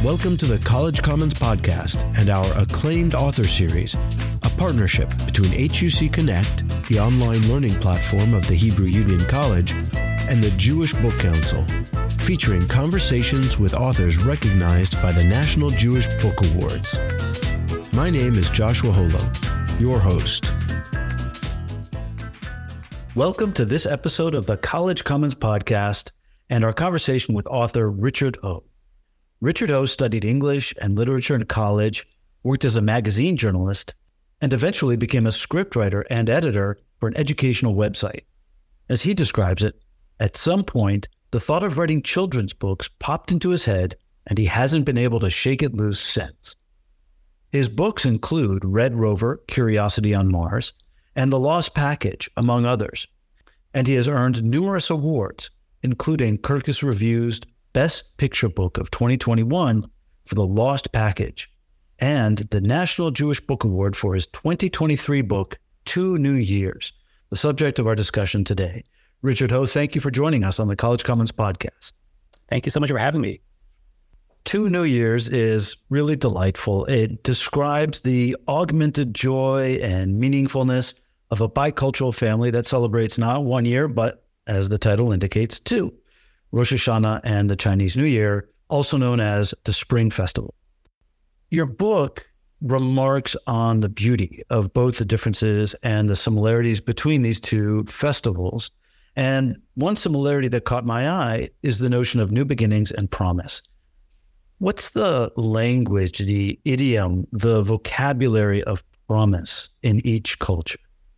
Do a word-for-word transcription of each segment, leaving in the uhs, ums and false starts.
Welcome to the College Commons Podcast and our acclaimed author series, a partnership between H U C Connect, the online learning platform of the Hebrew Union College, and the Jewish Book Council, featuring conversations with authors recognized by the National Jewish Book Awards. My name is Joshua Holo, your host. Welcome to this episode of the College Commons Podcast and our conversation with author Richard Ho. Richard Ho studied English and literature in college, worked as a magazine journalist, and eventually became a scriptwriter and editor for an educational website. As he describes it, at some point, the thought of writing children's books popped into his head, and he hasn't been able to shake it loose since. His books include Red Rover, Curiosity on Mars, and The Lost Package, among others. And he has earned numerous awards, including Kirkus Review's Best Picture Book of twenty twenty-one for The Lost Package, and the National Jewish Book Award for his twenty twenty-three book, Two New Years, the subject of our discussion today. Richard Ho, thank you for joining us on the College Commons Podcast. Thank you so much for having me. Two New Years is really delightful. It describes the augmented joy and meaningfulness of a bicultural family that celebrates not one year, but, as the title indicates, two. Rosh Hashanah and the Chinese New Year, also known as the Spring Festival. Your book remarks on the beauty of both the differences and the similarities between these two festivals. And one similarity that caught my eye is the notion of new beginnings and promise. What's the language, the idiom, the vocabulary of promise in each culture?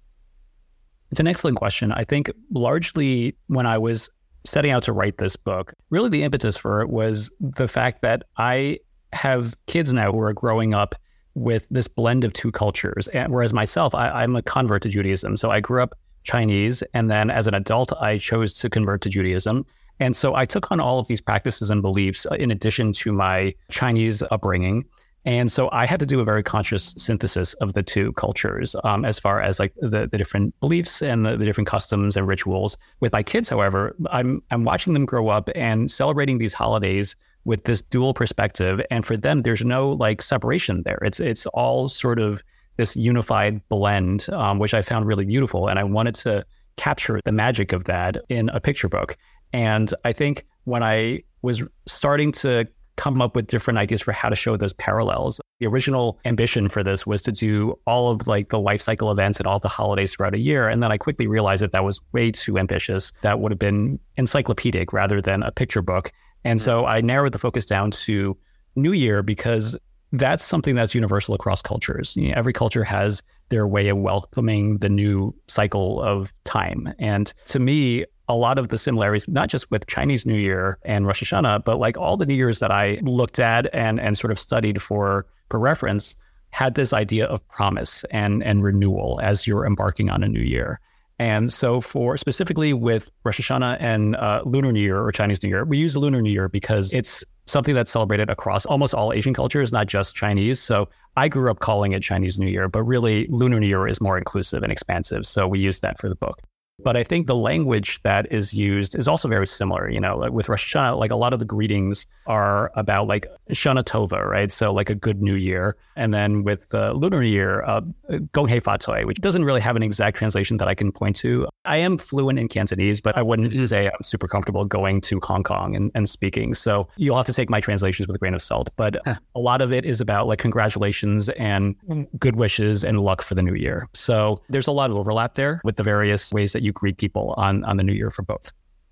It's an excellent question. I think largely when I was setting out to write this book, really the impetus for it was the fact that I have kids now who are growing up with this blend of two cultures. And whereas myself, I, I'm a convert to Judaism. So I grew up Chinese, and then as an adult, I chose to convert to Judaism. And so I took on all of these practices and beliefs in addition to my Chinese upbringing. And so I had to do a very conscious synthesis of the two cultures um, as far as like the, the different beliefs and the, the different customs and rituals. With my kids, however, I'm I'm watching them grow up and celebrating these holidays with this dual perspective. And for them, there's no like separation there. It's it's all sort of this unified blend, um, which I found really beautiful. And I wanted to capture the magic of that in a picture book. And I think when I was starting to come up with different ideas for how to show those parallels, the original ambition for this was to do all of like the life cycle events and all the holidays throughout a year. And then I quickly realized that that was way too ambitious. That would have been encyclopedic rather than a picture book. And mm-hmm. so I narrowed the focus down to New Year because that's something that's universal across cultures. You know, every culture has their way of welcoming the new cycle of time. And to me, a lot of the similarities, not just with Chinese New Year and Rosh Hashanah, but like all the New Years that I looked at and and sort of studied for for reference, had this idea of promise and and renewal as you're embarking on a new year. And so for specifically with Rosh Hashanah and uh, Lunar New Year or Chinese New Year, we use the Lunar New Year because it's something that's celebrated across almost all Asian cultures, not just Chinese. So I grew up calling it Chinese New Year, but really Lunar New Year is more inclusive and expansive. So we use that for the book. But I think the language that is used is also very similar. You know, like with Rosh Hashanah, like a lot of the greetings are about like Shana Tova, right? So like a good new year. And then with uh, Lunar New Year, uh, Gong Hei Fa Toi, which doesn't really have an exact translation that I can point to. I am fluent in Cantonese, but I wouldn't say I'm super comfortable going to Hong Kong and, and speaking. So you'll have to take my translations with a grain of salt. But huh. a lot of it is about like congratulations and good wishes and luck for the new year. So there's a lot of overlap there with the various ways that you greet people on, on the new year for both.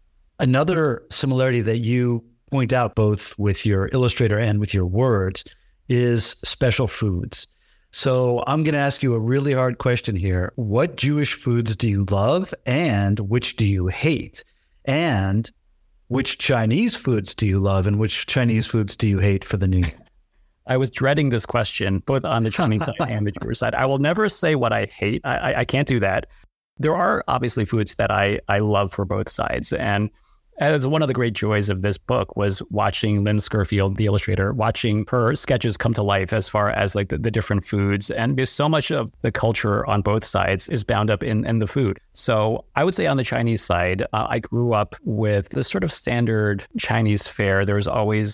Another similarity that you point out both with your illustrator and with your words is special foods. So I'm going to ask you a really hard question here. What Jewish foods do you love and which do you hate? And which Chinese foods do you love and which Chinese foods do you hate for the new year? I was dreading this question, both on the Chinese side and the Jewish side. I will never say what I hate. I, I, I can't do that. There are obviously foods that I, I love for both sides. And as one of the great joys of this book was watching Lynn Scurfield, the illustrator, watching her sketches come to life as far as like the, the different foods. And because so much of the culture on both sides is bound up in, in the food. So I would say on the Chinese side, uh, I grew up with the sort of standard Chinese fare. There was always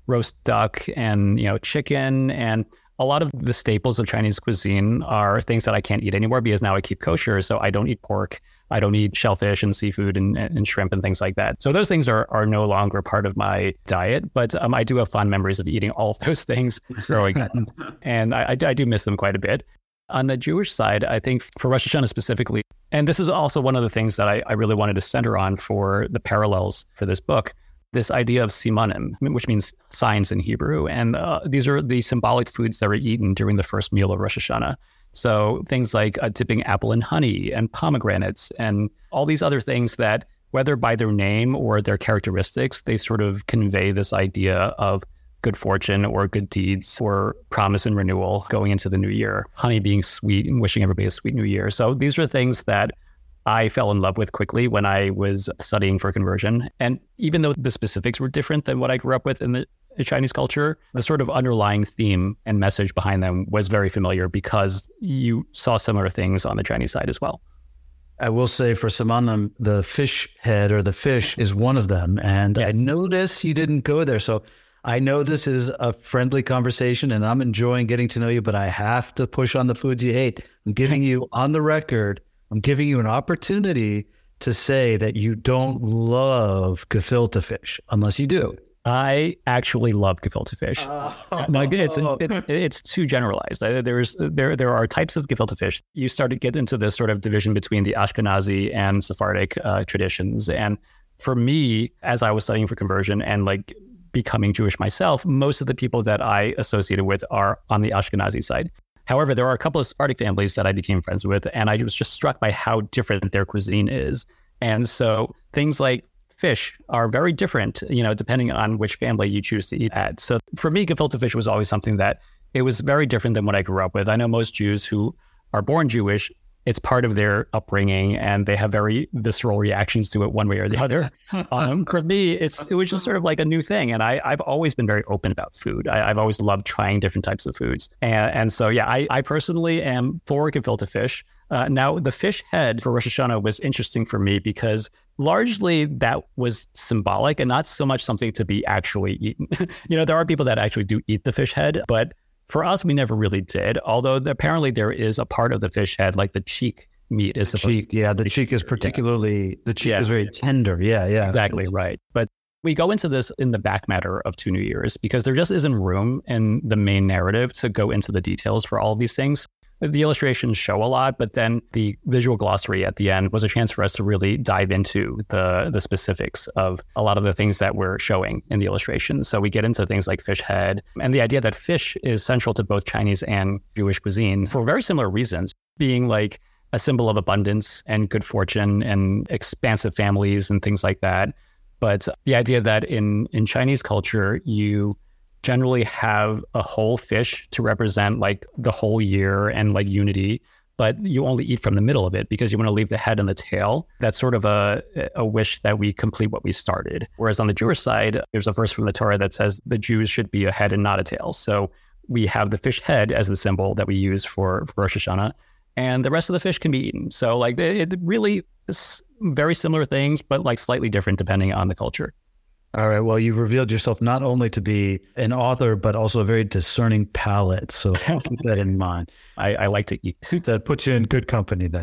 roast duck and, you know, chicken. And a lot of the staples of Chinese cuisine are things that I can't eat anymore because now I keep kosher. So I don't eat pork. I don't eat shellfish and seafood and, and shrimp and things like that. So those things are are no longer part of my diet, but um, I do have fond memories of eating all of those things growing up. And I, I, I do miss them quite a bit. On the Jewish side, I think for Rosh Hashanah specifically, and this is also one of the things that I, I really wanted to center on for the parallels for this book, this idea of simanim, which means signs in Hebrew. And uh, these are the symbolic foods that were eaten during the first meal of Rosh Hashanah. So things like uh, dipping apple in honey and pomegranates and all these other things that, whether by their name or their characteristics, they sort of convey this idea of good fortune or good deeds or promise and renewal going into the new year. Honey being sweet and wishing everybody a sweet new year. So these are things that I fell in love with quickly when I was studying for conversion. And even though the specifics were different than what I grew up with in the Chinese culture, the sort of underlying theme and message behind them was very familiar because you saw similar things on the Chinese side as well. I will say for simanim, the fish head or the fish is one of them. And yes. I notice you didn't go there. So I know this is a friendly conversation and I'm enjoying getting to know you, but I have to push on the foods you hate. I'm giving you on the record, I'm giving you an opportunity to say that you don't love gefilte fish unless you do. I actually love gefilte fish. Oh. No, it's, it's it's too generalized. There's there there are types of gefilte fish. You start to get into this sort of division between the Ashkenazi and Sephardic uh, traditions. And for me, as I was studying for conversion and like becoming Jewish myself, most of the people that I associated with are on the Ashkenazi side. However, there are a couple of Sephardic families that I became friends with, and I was just struck by how different their cuisine is. And so things like fish are very different, you know, depending on which family you choose to eat at. So for me, gefilte fish was always something that it was very different than what I grew up with. I know most Jews who are born Jewish, it's part of their upbringing and they have very visceral reactions to it one way or the other. Um, for me, it's it was just sort of like a new thing. And I, I've always been very open about food. I, I've always loved trying different types of foods. And, and so, yeah, I, I personally am for gefilte fish. Uh, now, the fish head for Rosh Hashanah was interesting for me because largely that was symbolic and not so much something to be actually eaten. You know, there are people that actually do eat the fish head, but for us, we never really did. Although apparently there is a part of the fish head, like the cheek meat is supposed cheek, to yeah, the cheek is particularly, yeah. the cheek yeah. is very tender. Yeah, yeah. Exactly, right. But we go into this in the back matter of Two New Years because there just isn't room in the main narrative to go into the details for all of these things. The illustrations show a lot, but then the visual glossary at the end was a chance for us to really dive into the the specifics of a lot of the things that we're showing in the illustrations. So we get into things like fish head and the idea that fish is central to both Chinese and Jewish cuisine for very similar reasons, being like a symbol of abundance and good fortune and expansive families and things like that. But the idea that in, in Chinese culture, you generally have a whole fish to represent like the whole year and like unity, but you only eat from the middle of it because you want to leave the head and the tail. That's sort of a a wish that we complete what we started. Whereas on the Jewish side, there's a verse from the Torah that says the Jews should be a head and not a tail. So we have the fish head as the symbol that we use for, for Rosh Hashanah, and the rest of the fish can be eaten. So like it, it really is very similar things, but like slightly different depending on the culture. All right. Well, you've revealed yourself not only to be an author, but also a very discerning palate. So keep that in mind. I, I like to eat. That puts you in good company then.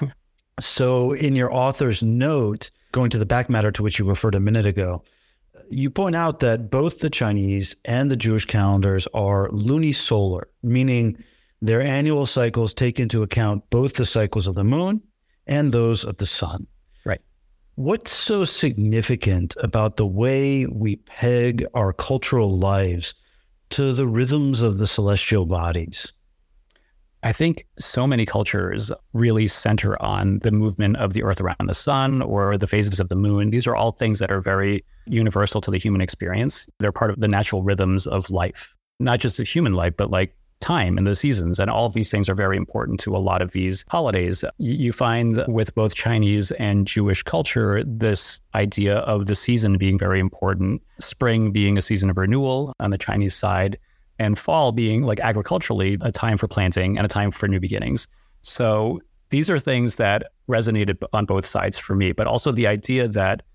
So in your author's note, going to the back matter to which you referred a minute ago, you point out that both the Chinese and the Jewish calendars are lunisolar, meaning their annual cycles take into account both the cycles of the moon and those of the sun. What's so significant about the way we peg our cultural lives to the rhythms of the celestial bodies? I think so many cultures really center on the movement of the earth around the sun or the phases of the moon. These are all things that are very universal to the human experience. They're part of the natural rhythms of life, not just the human life, but like time and the seasons. And all of these things are very important to a lot of these holidays. You find with both Chinese and Jewish culture, this idea of the season being very important, spring being a season of renewal on the Chinese side, and fall being like agriculturally a time for planting and a time for new beginnings. So these are things that resonated on both sides for me, but also the idea that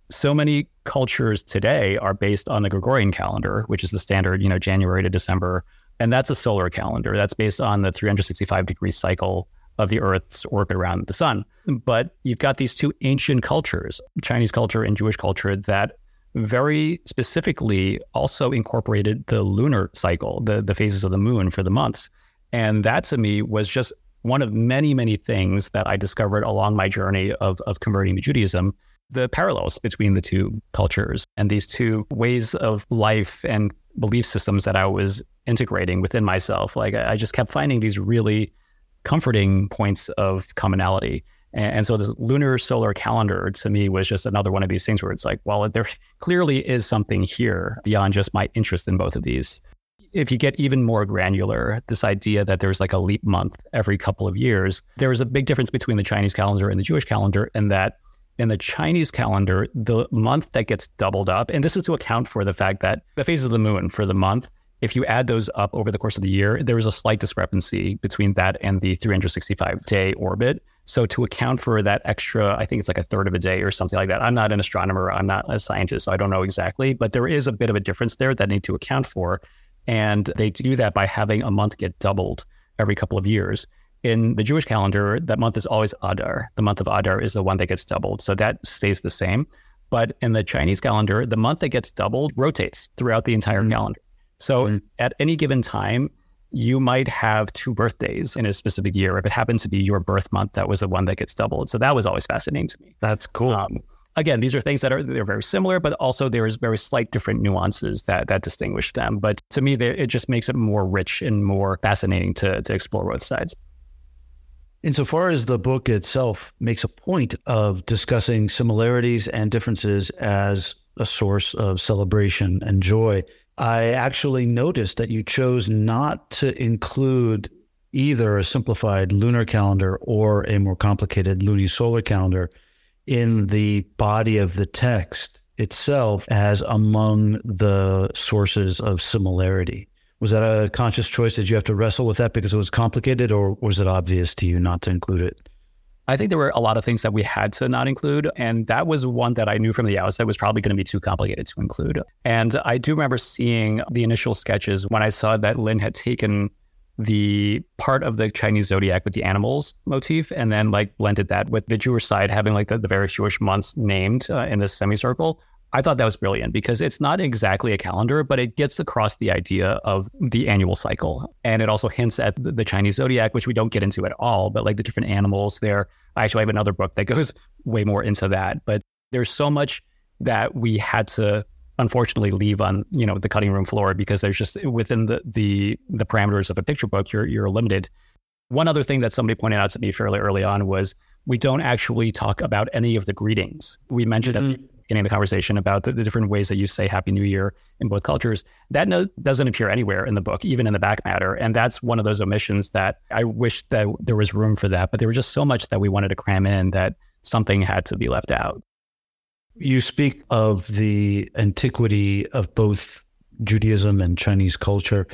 so many cultures today are based on the Gregorian calendar, which is the standard, you know, January to December. And that's a solar calendar. That's based on the three hundred sixty-five degree cycle of the Earth's orbit around the sun. But you've got these two ancient cultures, Chinese culture and Jewish culture, that very specifically also incorporated the lunar cycle, the, the phases of the moon for the months. And that to me was just one of many, many things that I discovered along my journey of, of converting to Judaism, the parallels between the two cultures and these two ways of life and belief systems that I was integrating within myself. Like I just kept finding these really comforting points of commonality. And, and so the lunar solar calendar to me was just another one of these things where it's like, well, there clearly is something here beyond just my interest in both of these. If you get even more granular, this idea that there's like a leap month every couple of years, there's a big difference between the Chinese calendar and the Jewish calendar in that in the Chinese calendar, the month that gets doubled up, and this is to account for the fact that the phases of the moon for the month, if you add those up over the course of the year, there is a slight discrepancy between that and the three hundred sixty-five day orbit. So to account for that extra, I think it's like a third of a day or something like that. I'm not an astronomer, I'm not a scientist, so I don't know exactly, but there is a bit of a difference there that I need to account for. And they do that by having a month get doubled every couple of years. In the Jewish calendar, that month is always Adar. The month of Adar is the one that gets doubled. So that stays the same. But in the Chinese calendar, the month that gets doubled rotates throughout the entire mm-hmm. calendar. So mm-hmm. at any given time, you might have two birthdays in a specific year. If it happens to be your birth month, that was the one that gets doubled. So that was always fascinating to me. That's cool. Um, Again, these are things that are they're very similar, but also there is very slight different nuances that that distinguish them. But to me, they, it just makes it more rich and more fascinating to to explore both sides. Insofar as the book itself makes a point of discussing similarities and differences as a source of celebration and joy, I actually noticed that you chose not to include either a simplified lunar calendar or a more complicated lunisolar calendar in the body of the text itself as among the sources of similarity. Was that a conscious choice? Did you have to wrestle with that because it was complicated, or was it obvious to you not to include it? I think there were a lot of things that we had to not include, and that was one that I knew from the outset was probably going to be too complicated to include. And I do remember seeing the initial sketches when I saw that Lin had taken the part of the Chinese zodiac with the animals motif and then like blended that with the Jewish side, having like the, the various Jewish months named uh, in this semicircle. I thought that was brilliant because it's not exactly a calendar, but it gets across the idea of the annual cycle. And it also hints at the, the Chinese zodiac, which we don't get into at all, but like the different animals there. I actually have another book that goes way more into that, but there's so much that we had to unfortunately leave on, you know, the cutting room floor because there's just within the the the parameters of a picture book, you're you're limited. One other thing that somebody pointed out to me fairly early on was we don't actually talk about any of the greetings. We mentioned mm-hmm. at the beginning of the conversation about the, the different ways that you say Happy New Year in both cultures. That no, doesn't appear anywhere in the book, even in the back matter. And that's one of those omissions that I wish that there was room for that, but there was just so much that we wanted to cram in that something had to be left out. You speak of the antiquity of both Judaism and Chinese culture.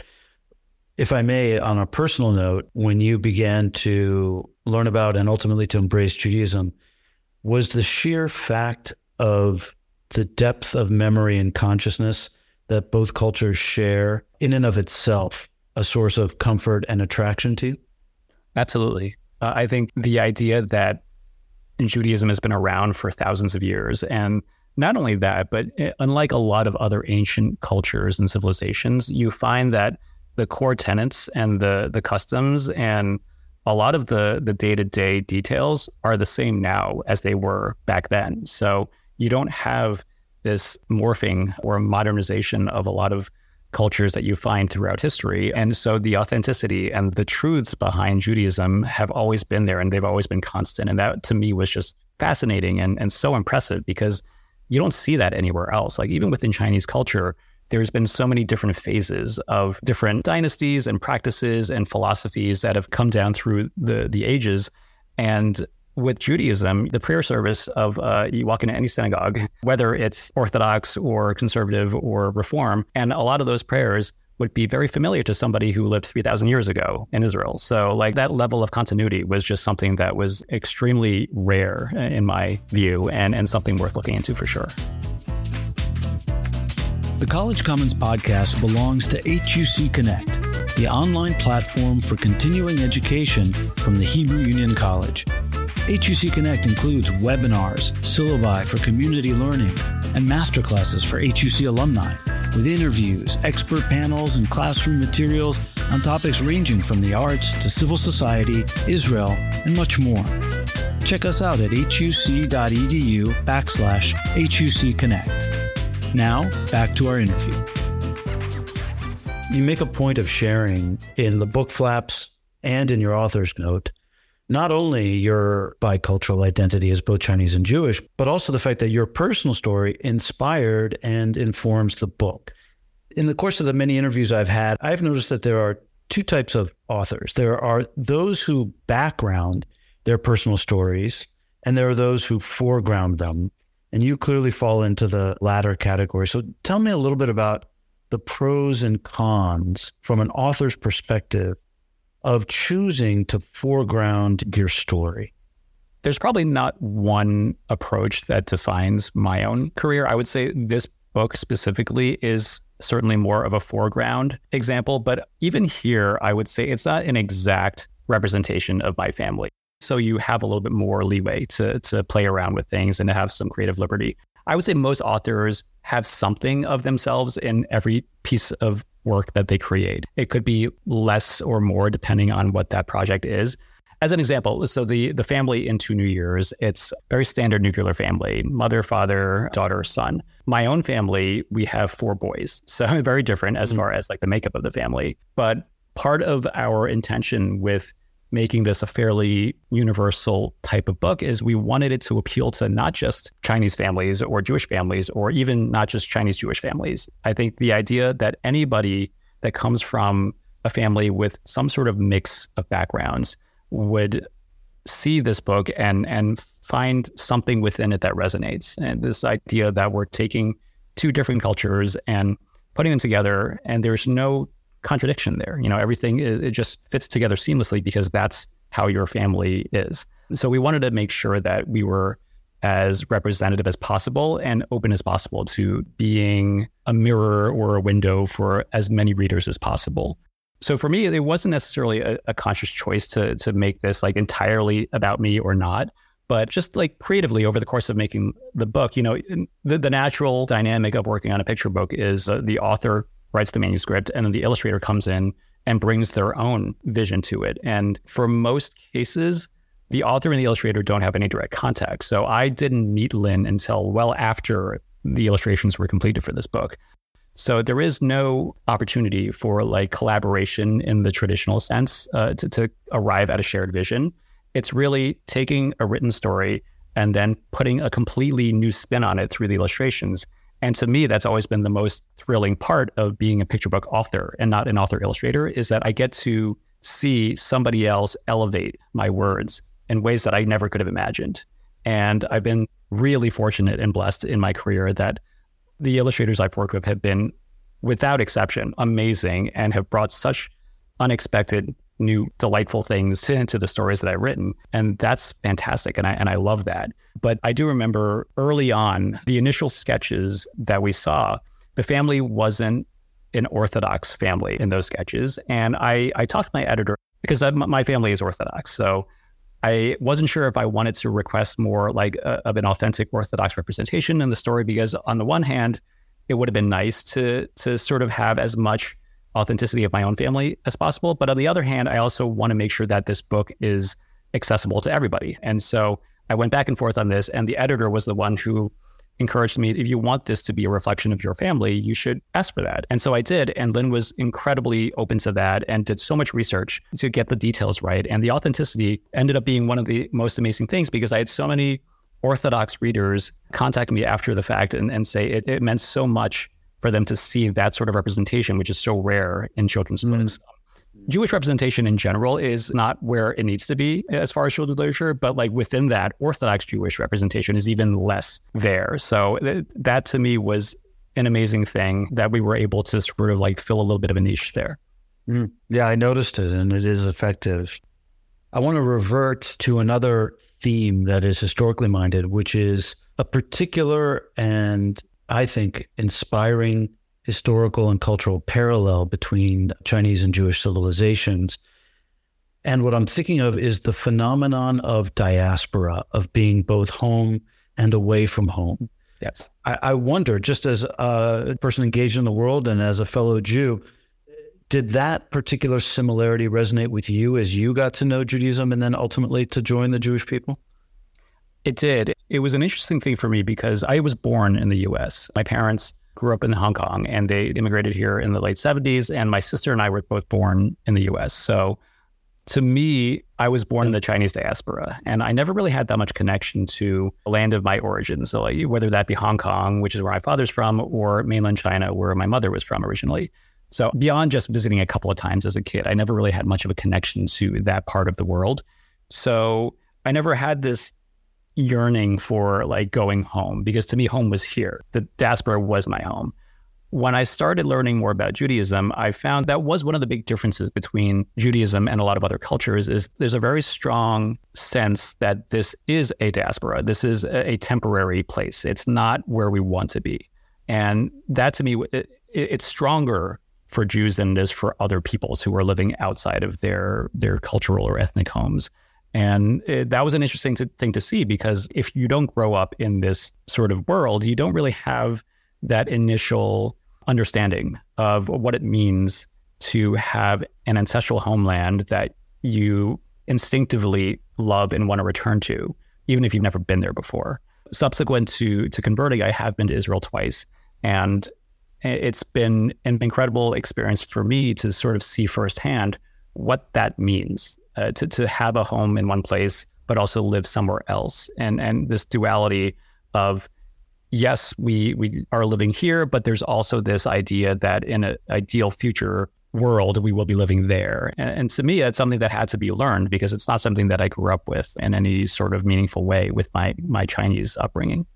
If I may, on a personal note, when you began to learn about and ultimately to embrace Judaism, was the sheer fact of the depth of memory and consciousness that both cultures share in and of itself a source of comfort and attraction to you? Absolutely. Uh, I think the idea that Judaism has been around for thousands of years. And not only that, but unlike a lot of other ancient cultures and civilizations, you find that the core tenets and the the customs and a lot of the the day-to-day details are the same now as they were back then. So you don't have this morphing or modernization of a lot of cultures that you find throughout history. And so the authenticity and the truths behind Judaism have always been there and they've always been constant. And that to me was just fascinating and, and so impressive because you don't see that anywhere else. Like even within Chinese culture, there's been so many different phases of different dynasties and practices and philosophies that have come down through the, the ages. And with Judaism, the prayer service of uh, you walk into any synagogue, whether it's Orthodox or conservative or Reform, and a lot of those prayers would be very familiar to somebody who lived three thousand years ago in Israel. So like that level of continuity was just something that was extremely rare in my view, and, and something worth looking into for sure. The College Commons podcast belongs to H U C Connect, the online platform for continuing education from the Hebrew Union College. H U C Connect includes webinars, syllabi for community learning, and masterclasses for H U C alumni, with interviews, expert panels, and classroom materials on topics ranging from the arts to civil society, Israel, and much more. Check us out at huc.edu backslash HUC Connect. Now, back to our interview. You make a point of sharing in the book flaps and in your author's note not only your bicultural identity as both Chinese and Jewish, but also the fact that your personal story inspired and informs the book. In the course of the many interviews I've had, I've noticed that there are two types of authors. There are those who background their personal stories, and there are those who foreground them. And you clearly fall into the latter category. So tell me a little bit about the pros and cons from an author's perspective of choosing to foreground your story. There's probably not one approach that defines my own career. I would say this book specifically is certainly more of a foreground example, but even here, I would say it's not an exact representation of my family. So you have a little bit more leeway to to play around with things and to have some creative liberty. I would say most authors have something of themselves in every piece of work that they create. It could be less or more depending on what that project is. As an example, so the the family in Two New Years, it's a very standard nuclear family, mother, father, daughter, son. My own family, we have four boys. So very different as far as like the makeup of the family. But part of our intention with making this a fairly universal type of book is we wanted it to appeal to not just Chinese families or Jewish families, or even not just Chinese Jewish families. I think the idea that anybody that comes from a family with some sort of mix of backgrounds would see this book and and find something within it that resonates. And this idea that we're taking two different cultures and putting them together, and there's no contradiction there. You know, everything is, it just fits together seamlessly because that's how your family is. So we wanted to make sure that we were as representative as possible and open as possible to being a mirror or a window for as many readers as possible. So for me, it wasn't necessarily a, a conscious choice to to make this like entirely about me or not, but just like creatively over the course of making the book, you know, the, the natural dynamic of working on a picture book is uh, the author writes the manuscript, and then the illustrator comes in and brings their own vision to it. And for most cases, the author and the illustrator don't have any direct contact. So I didn't meet Lin until well after the illustrations were completed for this book. So there is no opportunity for like collaboration in the traditional sense uh, to, to arrive at a shared vision. It's really taking a written story and then putting a completely new spin on it through the illustrations. And to me, that's always been the most thrilling part of being a picture book author and not an author illustrator, is that I get to see somebody else elevate my words in ways that I never could have imagined. And I've been really fortunate and blessed in my career that the illustrators I've worked with have been, without exception, amazing and have brought such unexpected, new, delightful things into the stories that I've written. And that's fantastic. And I and I love that. But I do remember early on, the initial sketches that we saw, the family wasn't an Orthodox family in those sketches. And I, I talked to my editor because I, my family is Orthodox. So I wasn't sure if I wanted to request more like a, of an authentic Orthodox representation in the story, because on the one hand, it would have been nice to to sort of have as much authenticity of my own family as possible. But on the other hand, I also want to make sure that this book is accessible to everybody. And so I went back and forth on this, and the editor was the one who encouraged me, if you want this to be a reflection of your family, you should ask for that. And so I did. And Lin was incredibly open to that and did so much research to get the details right. And the authenticity ended up being one of the most amazing things, because I had so many Orthodox readers contact me after the fact and, and say it, it meant so much for them to see that sort of representation, which is so rare in children's mm. books. Jewish representation in general is not where it needs to be as far as children's literature, but like within that, Orthodox Jewish representation is even less there. So th- that to me was an amazing thing that we were able to sort of like fill a little bit of a niche there. Mm. Yeah, I noticed it, and it is effective. I want to revert to another theme that is historically minded, which is a particular and, I think, inspiring historical and cultural parallel between Chinese and Jewish civilizations. And what I'm thinking of is the phenomenon of diaspora, of being both home and away from home. Yes. I, I wonder, just as a person engaged in the world and as a fellow Jew, did that particular similarity resonate with you as you got to know Judaism and then ultimately to join the Jewish people? It did. It was an interesting thing for me because I was born in the U S. My parents grew up in Hong Kong and they immigrated here in the late seventies. And my sister and I were both born in the U S. So to me, I was born in the Chinese diaspora, and I never really had that much connection to the land of my origins. So like, whether that be Hong Kong, which is where my father's from, or mainland China, where my mother was from originally. So beyond just visiting a couple of times as a kid, I never really had much of a connection to that part of the world. So I never had this yearning for like going home, because to me, home was here. The diaspora was my home. When I started learning more about Judaism, I found that was one of the big differences between Judaism and a lot of other cultures is there's a very strong sense that this is a diaspora. This is a, a temporary place. It's not where we want to be. And that to me, it, it's stronger for Jews than it is for other peoples who are living outside of their, their cultural or ethnic homes. And it, that was an interesting to, thing to see, because if you don't grow up in this sort of world, you don't really have that initial understanding of what it means to have an ancestral homeland that you instinctively love and want to return to, even if you've never been there before. Subsequent to to converting, I have been to Israel twice, and it's been an incredible experience for me to sort of see firsthand what that means, uh, to to have a home in one place, but also live somewhere else, and and this duality of, yes, we we are living here, but there's also this idea that in an ideal future world, we will be living there. And, and to me, it's something that had to be learned, because it's not something that I grew up with in any sort of meaningful way with my my Chinese upbringing.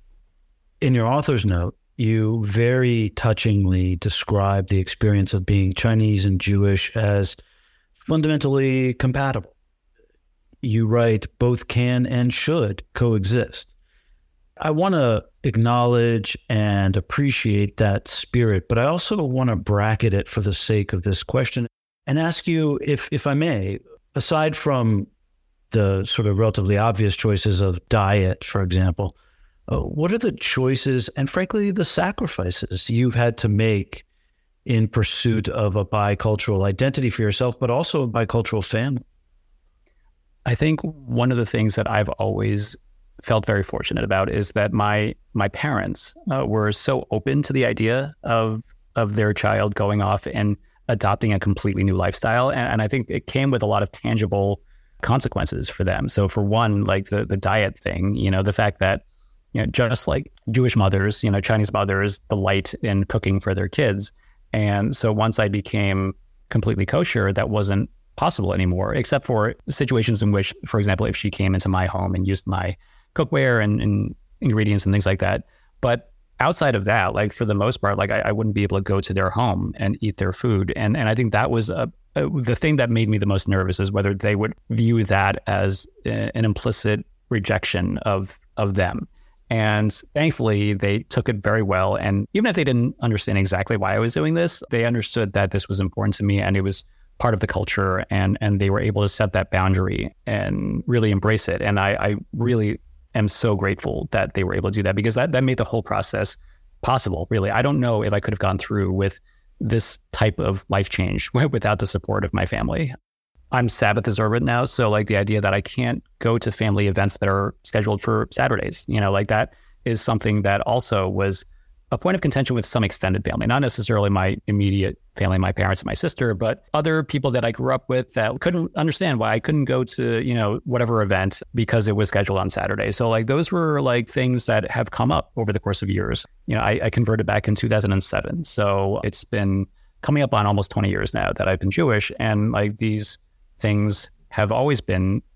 In your author's note, you very touchingly describe the experience of being Chinese and Jewish as fundamentally compatible. You write, both can and should coexist. I want to acknowledge and appreciate that spirit, but I also want to bracket it for the sake of this question and ask you, if if I may, aside from the sort of relatively obvious choices of diet, for example, uh, what are the choices and frankly the sacrifices you've had to make in pursuit of a bicultural identity for yourself, but also a bicultural family? I think one of the things that I've always felt very fortunate about is that my my parents uh, were so open to the idea of of their child going off and adopting a completely new lifestyle, and, and I think it came with a lot of tangible consequences for them. So for one, like the the diet thing, you know, the fact that, you know, just like Jewish mothers, you know, Chinese mothers delight in cooking for their kids, and so once I became completely kosher, that wasn't possible anymore, except for situations in which, for example, if she came into my home and used my cookware and, and ingredients and things like that. But outside of that, like for the most part, like I, I wouldn't be able to go to their home and eat their food. And and I think that was a, a, the thing that made me the most nervous, is whether they would view that as a, an implicit rejection of of them. And thankfully, they took it very well. And even if they didn't understand exactly why I was doing this, they understood that this was important to me and it was part of the culture, and and they were able to set that boundary and really embrace it. And I, I really am so grateful that they were able to do that, because that, that made the whole process possible, really. I don't know if I could have gone through with this type of life change without the support of my family. I'm Sabbath observant now, so like the idea that I can't go to family events that are scheduled for Saturdays, you know, like that is something that also was a point of contention with some extended family, not necessarily my immediate family, my parents and my sister, but other people that I grew up with that couldn't understand why I couldn't go to, you know, whatever event because it was scheduled on Saturday. So like those were like things that have come up over the course of years. You know, I, I converted back in two thousand seven. So it's been coming up on almost twenty years now that I've been Jewish. And like these things have always been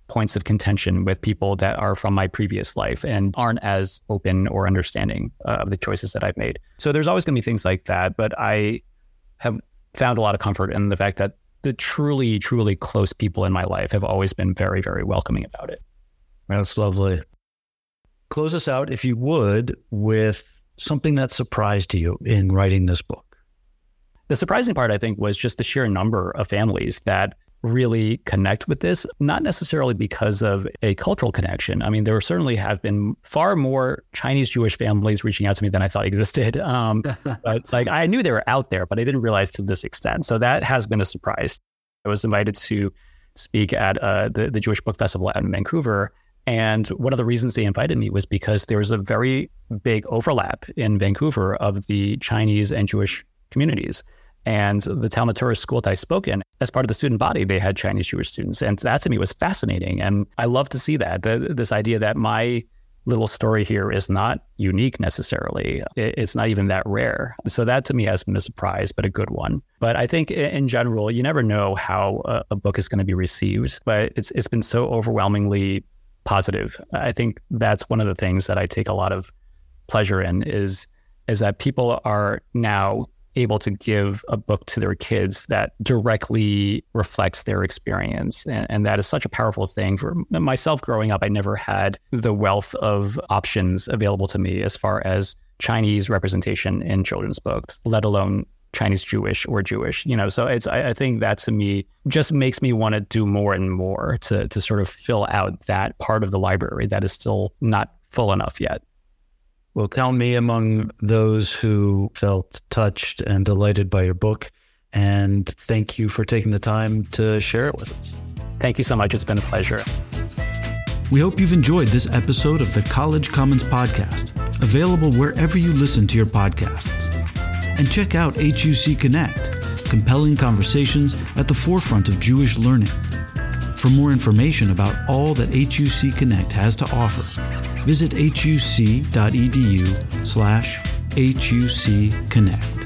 points of contention with people that are from my previous life and aren't as open or understanding uh, of the choices that I've made. So there's always going to be things like that, but I have found a lot of comfort in the fact that the truly, truly close people in my life have always been very, very welcoming about it. That's lovely. Close us out, if you would, with something that surprised you in writing this book. The surprising part, I think, was just the sheer number of families that really connect with this, not necessarily because of a cultural connection. I mean, there certainly have been far more Chinese Jewish families reaching out to me than I thought existed. Um, but like I knew they were out there, but I didn't realize to this extent. So that has been a surprise. I was invited to speak at uh, the, the Jewish Book Festival out in Vancouver. And one of the reasons they invited me was because there was a very big overlap in Vancouver of the Chinese and Jewish communities. And the Talmud Torah school that I spoke in, as part of the student body, they had Chinese Jewish students. And that to me was fascinating. And I love to see that, the, this idea that my little story here is not unique necessarily. It, it's not even that rare. So that to me has been a surprise, but a good one. But I think in general, you never know how a, a book is going to be received, but it's it's been so overwhelmingly positive. I think that's one of the things that I take a lot of pleasure in is, is that people are now able to give a book to their kids that directly reflects their experience. And, and that is such a powerful thing. For myself growing up, I never had the wealth of options available to me as far as Chinese representation in children's books, let alone Chinese Jewish or Jewish, you know, so it's, I, I think that to me just makes me want to do more and more to, to sort of fill out that part of the library that is still not full enough yet. Well, count me among those who felt touched and delighted by your book. And thank you for taking the time to share it with us. Thank you so much. It's been a pleasure. We hope you've enjoyed this episode of the College Commons Podcast, available wherever you listen to your podcasts. And check out H U C Connect, compelling conversations at the forefront of Jewish learning. For more information about all that H U C Connect has to offer, visit huc.edu slash HUC Connect.